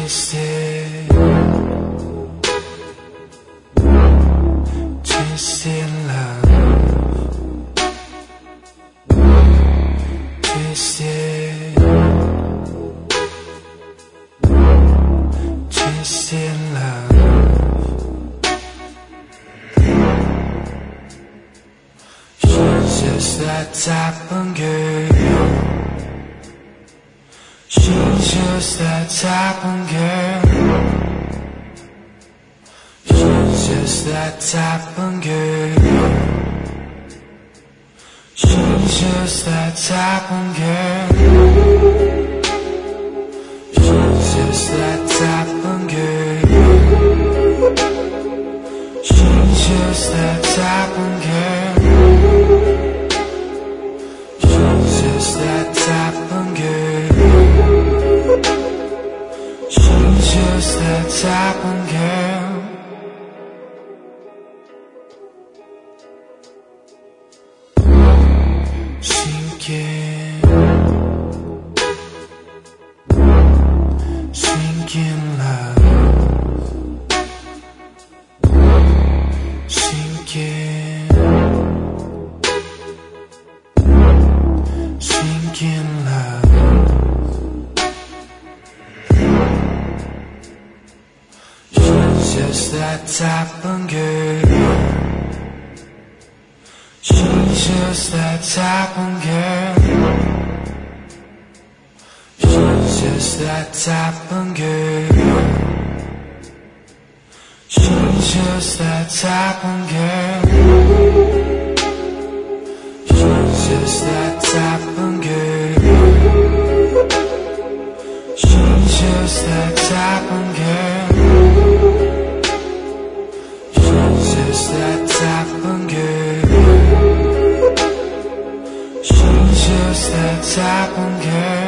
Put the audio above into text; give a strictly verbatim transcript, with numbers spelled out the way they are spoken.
Twisted, twisted love, twisted, twisted love. She's just that type of girl. She's just that type of girl. She's just that type of girl. She's just that type of girl. She's just that type of girl. She's just that type of girl. She's just that type of girl. She's just that type of girl. Sinking, sinking love, sinking, sinking love. She's just that type of girl. She's just that type of girl. She's just that type of girl. She's just that type of girl. She's just that type of girl. She's just that type of girl. She's just that type of girl. She's just that type of girl.